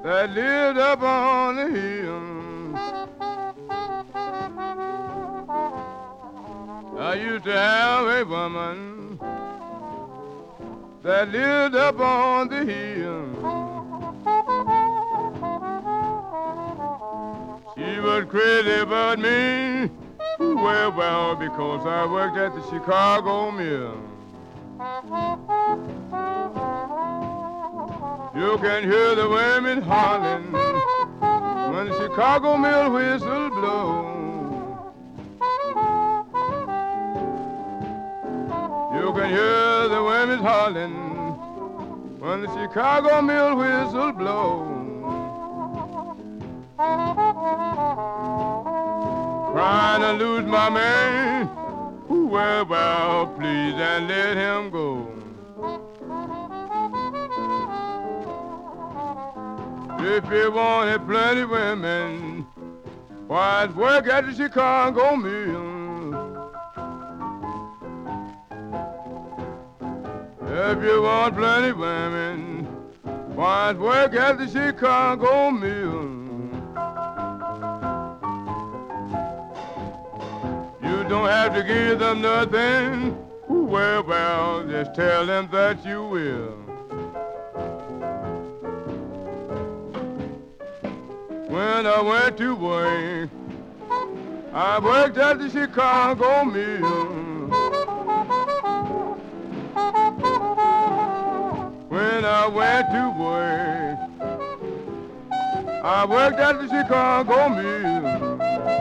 that lived up on the hill. I used to have a woman that lived up on the hill. She was crazy about me, well, because I worked at the Chicago mill. You can hear the women hollering when the Chicago mill whistle blow. You can hear the women hollering when the Chicago mill whistle blow. Trying to lose my man, well, please and let him go. If you wanted plenty women, why work at the Chicago mill? If you want plenty women, why work at the Chicago mill? You don't have to give them nothing, well, just tell them that you will. When I went to work, I worked at the Chicago mill. When I went to work, I worked at the Chicago mill.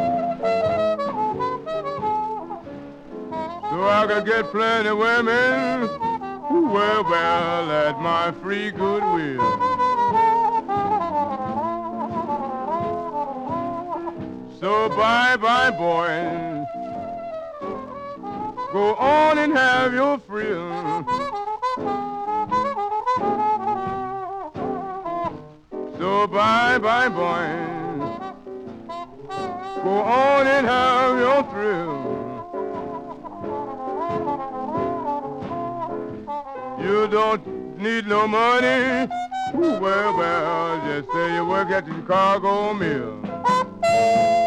So I could get plenty women, well, at my free goodwill. So bye, boy, go on and have your thrill. So bye, boy, go on and have your thrill. You don't need no money, well, just say you work at the Chicago mill.